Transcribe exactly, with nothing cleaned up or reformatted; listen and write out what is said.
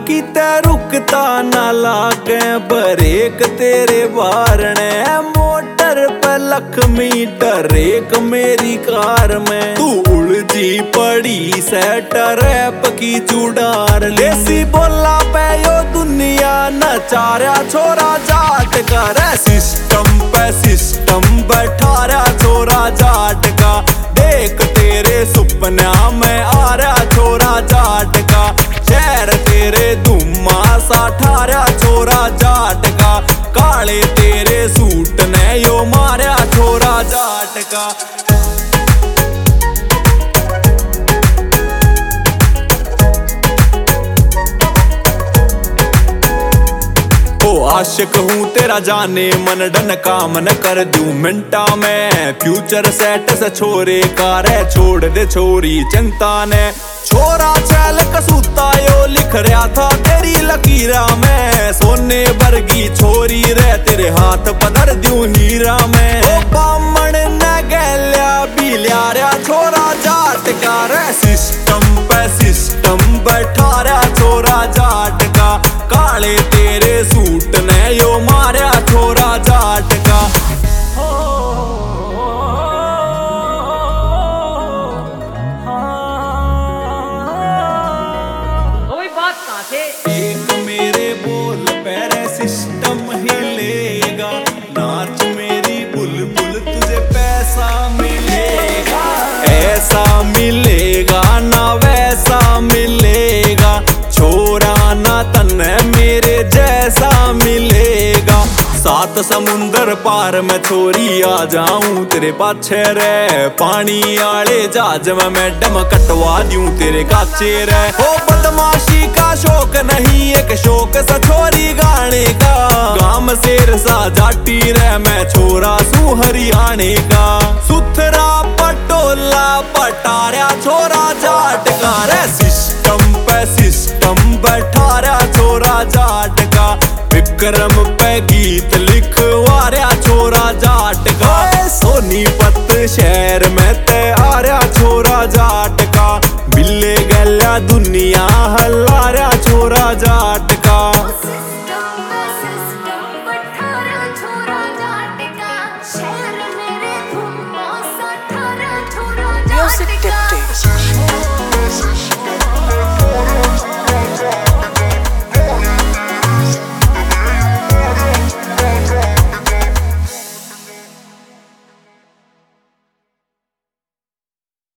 किते रुकता ना लागे ब्रेक तेरे बारने मोटर पे लख मीटर एक मेरी कार में तू उलझी पड़ी सेट रैप की चुड़ार लेसी बोला पे यो दुनिया नचारा छोरा जाट का रे सिस्टम पे सिस्टम बैठा रहा छोरा जाट का देख तेरे सुपना में आ रहा छोरा जाट का शहर तेरे धुम्मा सा ठारा छोरा जाट का काले तेरे सूट ने यो मारा छोरा जाट का। आशिक हूँ तेरा जाने मन डन काम न कर दूं मिंटा में फ्यूचर सेट से छोरे कार छोड़ दे छोरी चिंता ने छोरा चैल कसूता यो लिख रहा था तेरी लकीरा में सोने वर्गी छोरी रे तेरे हाथ पधर दूं हीरा में ओ बामण न गैल्या बिल्या रा छोरा जाट का रे सिस्टम पे सिस्टम बैठा रहा छोरा जाट का काले तेरे सूट ने यो मारा छोरा जाट का। एक मेरे बोल पैरे सिस्टम हिलेगा नाच मेरी बुलबुल तुझे पैसा मिलेगा ऐसा मिलेगा ना वैसा मिलेगा छोरा ना तन्ने मेरे जैसा मिलेगा सात समुंदर पार में छोरी आ जाऊं तेरे पाछे रे पानी आले जहाज में मैडम कटवा दूं तेरे काचे रे ओ बदमाशी का शौक नहीं एक शौक सा छोरी गाने का गाम शेर सा जाटी रे मैं छोरा सू हरियाणे का सुथरा पटोला पटारा छोरा जाट का रे सिस्टम पे सिस्टम बैठा रहा छोरा जाट का विक्रम पे गीत